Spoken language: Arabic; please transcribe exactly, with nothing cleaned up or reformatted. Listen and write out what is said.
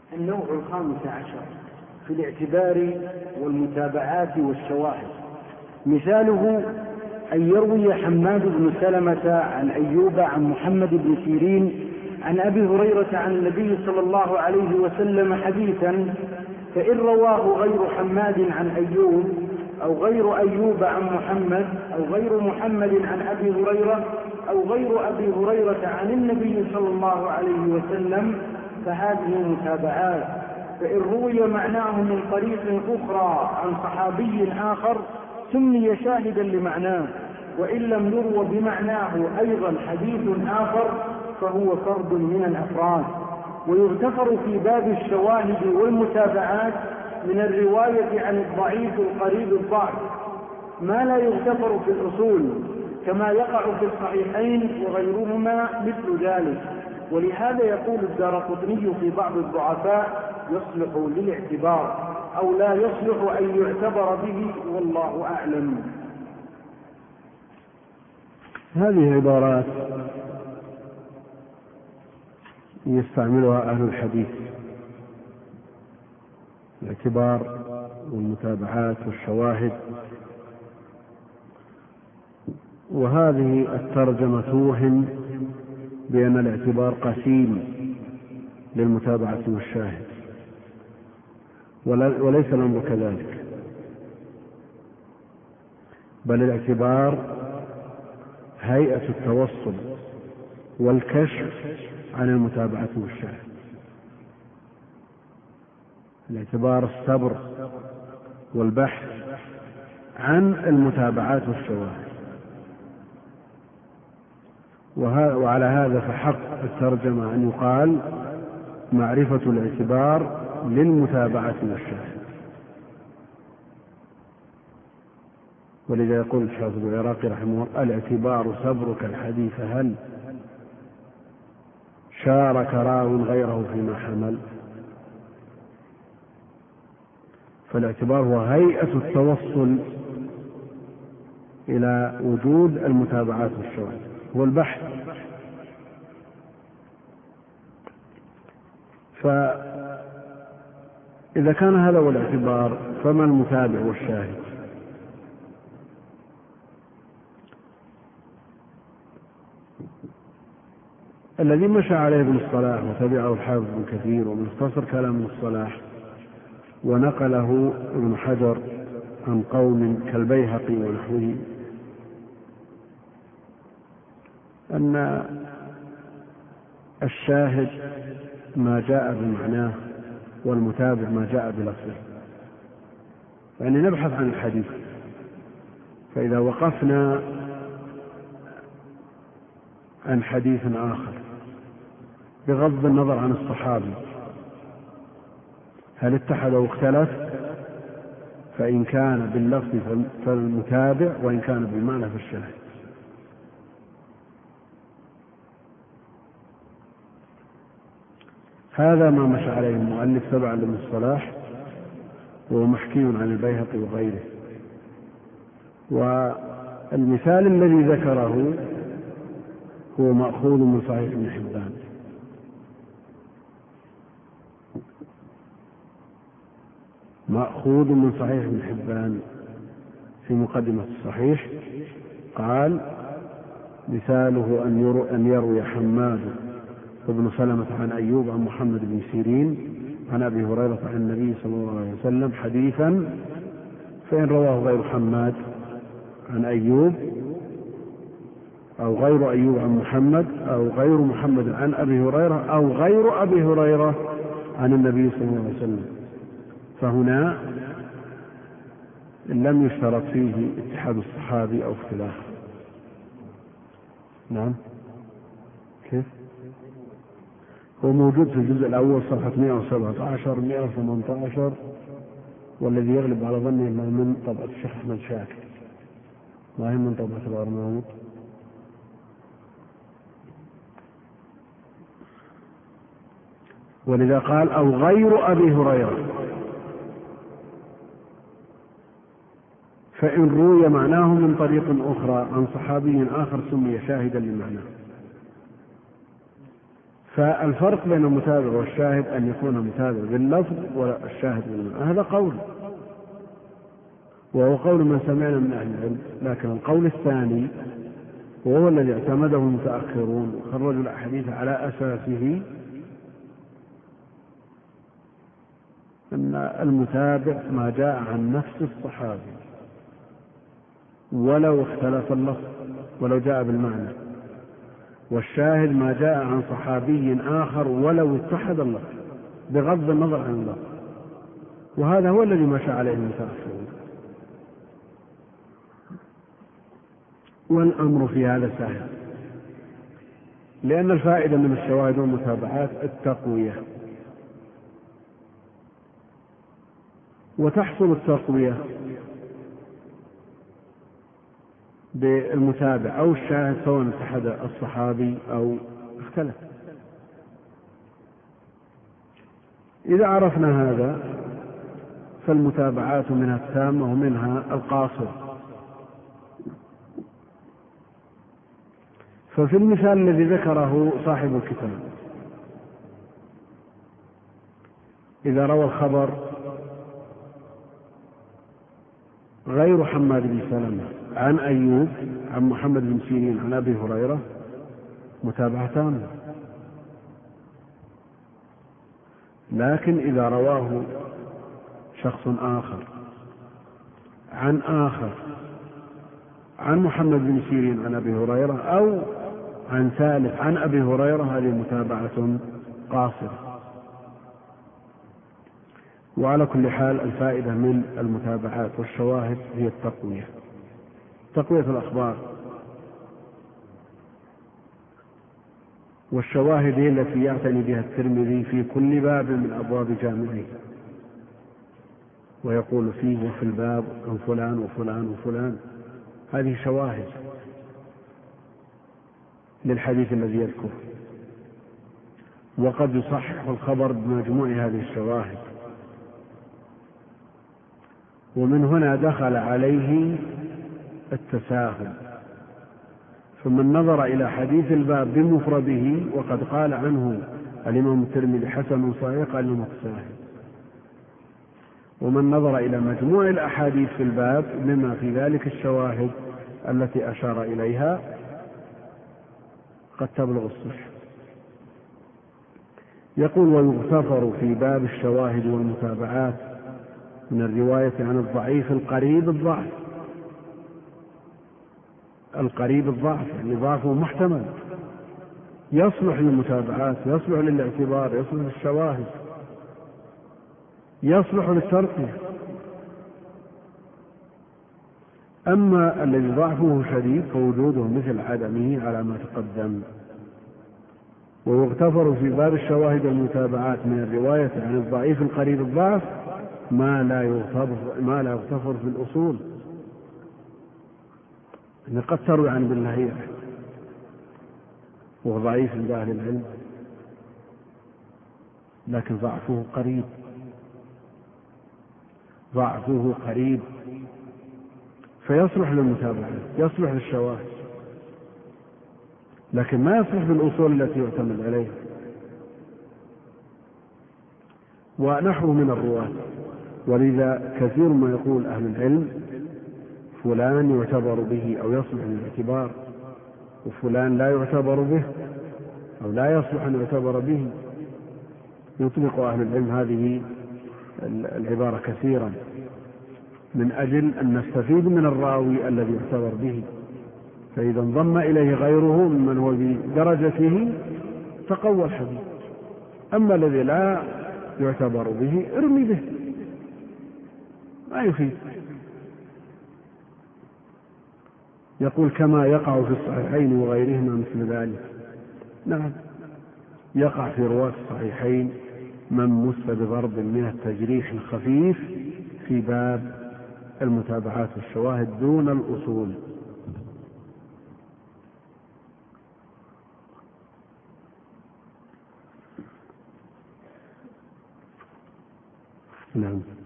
النوع الخامس عشر في الاعتبار والمتابعات والشواهد. مثاله أن يروي حماد بن سلمة عن أيوب عن محمد بن سيرين عن أبي هريرة عن النبي صلى الله عليه وسلم حديثا، فإن رواه غير حماد عن أيوب أو غير أيوب عن محمد أو غير محمد عن أبي هريرة أو غير أبي هريرة عن النبي صلى الله عليه وسلم فهذه متابعات. فإن روي معناه من طريق أخرى عن صحابي آخر سمي شاهدا لمعناه، وإن لم يروى بمعناه أيضا حديث آخر فهو فرد من الأفراد. ويغتفر في باب الشواهد والمتابعات من الرواية عن الضعيف القريب الضعف ما لا يغتفر في الأصول، كما يقع في الصحيحين وغيرهما مثل ذلك. ولهذا يقول الدارقطني في بعض الضعفاء يصلح للاعتبار أو لا يصلح أن يعتبر به، والله أعلم. هذه عبارات يستعملها أهل الحديث: الاعتبار والمتابعات والشواهد. وهذه الترجمة توهم بأن الاعتبار قسيم للمتابعة والشاهد، وليس الأمر كذلك، بل الاعتبار هيئة التوصل والكشف عن المتابعة والشاهد. الاعتبار الصبر والبحث عن المتابعات والشواهد. وعلى هذا فحق الترجمة أن يقال معرفة الاعتبار للمتابعة والشاهد. ولذا يقول الحافظ العراقي رحمه الله: الاعتبار صبرك الحديث هل شارك راو غيره فيما حمل. فالاعتبار هو هيئة التوصل إلى وجود المتابعات والشواهد، هو البحث. فإذا كان هذا هو الاعتبار فما المتابع والشاهد؟ الذي مشى عليه ابن الصلاح وتبعه الحافظ ابن كثير ومن اختصر كلام ابن الصلاح ونقله ابن حجر عن قوم كالبيهقي ونحوه، أن الشاهد ما جاء بمعناه والمتابع ما جاء بلفظه. يعني نبحث عن الحديث، فإذا وقفنا عن حديث آخر بغض النظر عن الصحابي هل اتحد أو اختلف، فإن كان باللفظ فالمتابع وإن كان بالمعنى فالشاهد. هذا ما مشى عليه المؤلف تبعا لابن الصلاح، وهو محكي عن البيهقي وغيره. والمثال الذي ذكره هو مأخوذ من صحيح ابن حبان. مأخوذ من صحيح ابن حبان في مقدمة الصحيح قال: مثاله أن يروي حماد وابن سلمة عن أيوب عن محمد بن سيرين عن أبي هريرة عن النبي صلى الله عليه وسلم حديثا، فإن رواه غير حماد عن أيوب أو غير أيوب عن محمد أو غير محمد عن أبي هريرة أو غير أبي هريرة عن النبي صلى الله عليه وسلم، فهنا لم يشترط فيه اتحاد الصحابي أو اختلافه. نعم، كيف؟ هو موجود في الجزء الأول صفحة مئة وسبعة عشر مئة وثمانية عشر، والذي يغلب على ظنه ما من طبعة الشيخ أحمد شاكر، ما هي من طبعة الأرناؤوط. ولذا قال: أو غير أبي هريرة، فإن روي معناه من طريق أخرى عن صحابي آخر سمي شاهدا لمعناه. فالفرق بين المتابع والشاهد أن يكون المتابع باللفظ والشاهد بالمعنى، هذا قول، وهو قول من سمعنا من أهل العلم. لكن القول الثاني وهو الذي اعتمده المتأخرون وخرجوا الأحاديث على أساسه، أن المتابع ما جاء عن نفس الصحابي ولو اختلف اللفظ ولو جاء بالمعنى، والشاهد ما جاء عن صحابي آخر ولو اتحد اللفظ بغض النظر عن اللفظ. وهذا هو الذي مشى عليه المتأخرون، والأمر في هذا سهل، لأن الفائدة من الشواهد والمتابعات التقوية، وتحصل التقوية بالمتابع أو الشاهد سواء اتحد الصحابي أو اختلف. إذا عرفنا هذا فالمتابعات منها التامة ومنها القاصر. ففي المثال الذي ذكره صاحب الكتاب، إذا روى الخبر غير حماد بن سلمة عن أيوب عن محمد بن سيرين عن أبي هريرة متابعة تامة. لكن إذا رواه شخص آخر عن آخر عن محمد بن سيرين عن أبي هريرة أو عن ثالث عن أبي هريرة، هذه متابعة قاصرة. وعلى كل حال الفائدة من المتابعات والشواهد هي التقوية، تقوية الأخبار. والشواهد هي التي يعتني بها الترمذي في كل باب من أبواب جامعه، ويقول فيه وفي الباب عن فلان وفلان وفلان. هذه شواهد للحديث الذي يذكر، وقد يصحح الخبر بمجموع هذه الشواهد. ومن هنا دخل عليه التساهل، فمن نظر إلى حديث الباب بمفرده وقد قال عنه الإمام الترمذي حسن صحيح قال له متساهل، ومن نظر إلى مجموع الأحاديث في الباب بما في ذلك الشواهد التي أشار إليها قد تبلغ الصحة. يقول ويغتفر في باب الشواهد والمتابعات من الرواية عن الضعيف القريب الضعف، القريب الضعف يعني ضعفه محتمل، يصلح للمتابعات، يصلح للاعتبار، يصلح للشواهد، يصلح للترقية. أما الذي ضعفه شديد فوجوده مثل عدمه على ما تقدم. ويغتفر في باب الشواهد والمتابعات من الرواية عن الضعيف القريب الضعف ما لا يغتفر, ما لا يغتفر في الأصول، إن قد تروي عن ابن لهيعة وهو ضعيف عند أهل العلم لكن ضعفه قريب، ضعفه قريب فيصلح للمتابعة، يصلح للشواهد، لكن ما يصلح بالأصول التي يعتمد عليها. ونحو من الرواة، ولذا كثير ما يقول أهل العلم فلان يعتبر به أو يصلح للاعتبار، وفلان لا يعتبر به أو لا يصلح أن يعتبر به. يطلق أهل العلم هذه العبارة كثيرا من أجل أن نستفيد من الراوي الذي يعتبر به، فإذا انضم إليه غيره ممن هو بدرجته تقوى الحديث. أما الذي لا يعتبر به ارمي به، ما يفيد. يقول كما يقع في الصحيحين وغيرهما مثل ذلك. نعم، يقع في رواة الصحيحين من مس بضرب من التجريح الخفيف في باب المتابعات والشواهد دون الأصول. نعم.